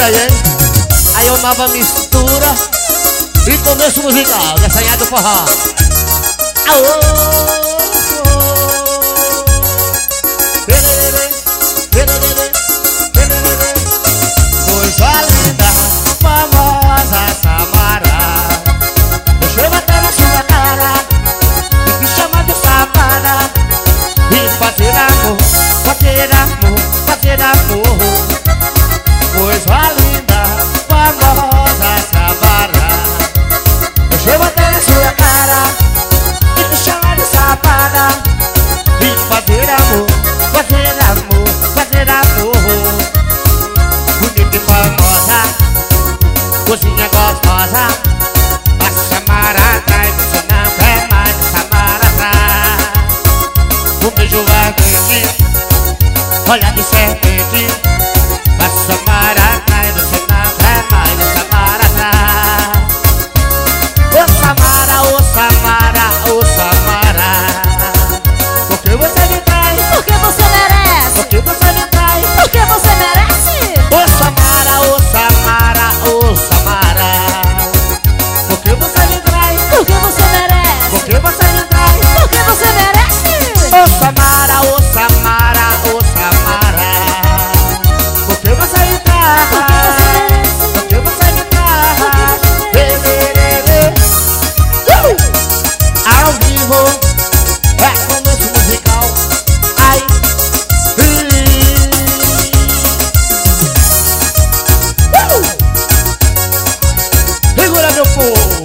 mistura aí, hein? Aí é uma nova mistura e começo musical dessa aí do forró. Aô! Coisa linda, famosa Samara. Deixa eu bater na sua cara e me chama de safada. E fazer amor, fazer amor, fazer amor. Coisa linda, famosa Samara. Deixa eu bater na sua cara e me chama de safada. E fazer amor, fazer amor, fazer amor. Bonita e famosa, cozinha gostosa. A Samara atrai, você não quer mais a Samara atrás. Um beijo ardente, olhar de serpente. A Samara atrai, você não quer mais a Samara atrás. Ô Samara, ô Samara, ô Samara. Por que você me trai? Porque você merece. Por que você me trai? Porque você merece. Ô Samara, ô Samara, ô Samara. Por que você me trai? Porque você merece. Por que você me trai? Porque você merece. Ô Samara, ô Samara, ô Samara. Por que você me trai? Por que você me trai? Ao vivo é começo musical. Ai. Segura meu povo.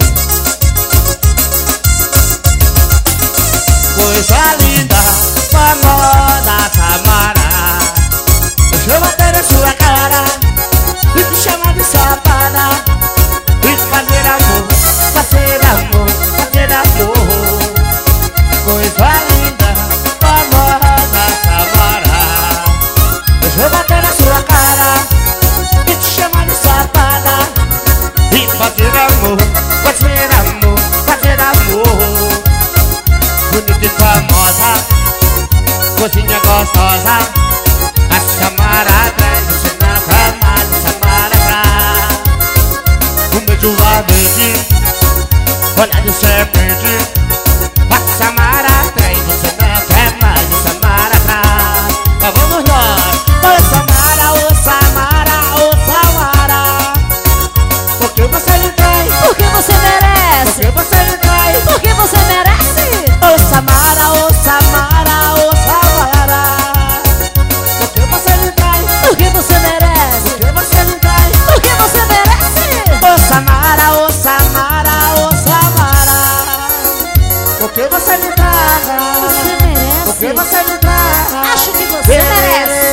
Coisa linda, famosa Samara. Deixa eu bater na sua cara e te chamar de safada. E fazer amor, fazer amor, fazer amor. Coisa linda, famosa Samara. Deixa eu bater na sua cara e te chamar de safada. E fazer amor, fazer amor, fazer amor. Bonita e famosa, cozinha gostosa. A Samara atrai, você não quer mais a Samara atrás. Um beijo ardente, olhar de serpente. A Samara atrai, você não quer mais a Samara atrás. Mas vamos nós. Ô Samara, ô Samara, ô Samara. Por que você me trai? Porque você merece. Por que você me trai? Porque você merece. Ô Samara, ô Samara, ô Samara. Por que você me trai? Porque você merece. Por que você me trai? Porque você merece. Ô Samara, ô Samara, ô Samara. Por que você me trai? Você merece. Por que você me trai? Acho que você merece.